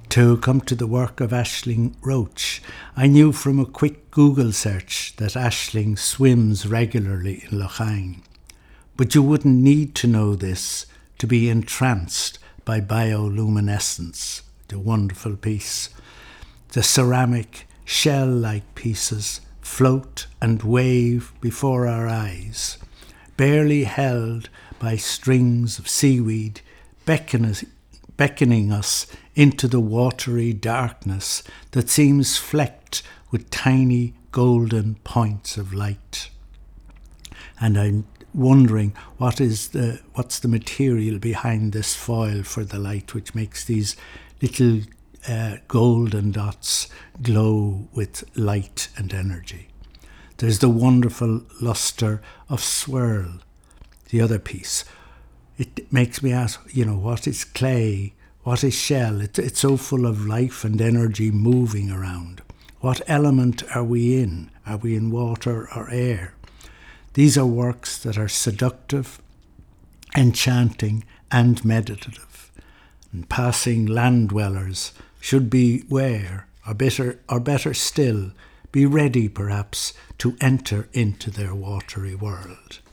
To come to the work of Aisling Roach, I knew from a quick Google search that Aisling swims regularly in Lochain. But you wouldn't need to know this to be entranced by bioluminescence, the wonderful piece. The ceramic, shell-like pieces float and wave before our eyes, barely held by strings of seaweed beckoning us into the watery darkness that seems flecked with tiny golden points of light. And I'm wondering what's the material behind this foil for the light, which makes these little golden dots glow with light and energy. There's the wonderful luster of swirl, the other piece. It makes me ask, what is clay? What is shell? It's so full of life and energy moving around. What element are we in? Are we in water or air? These are works that are seductive, enchanting and meditative. And passing land dwellers should beware, or better still, be ready perhaps to enter into their watery world.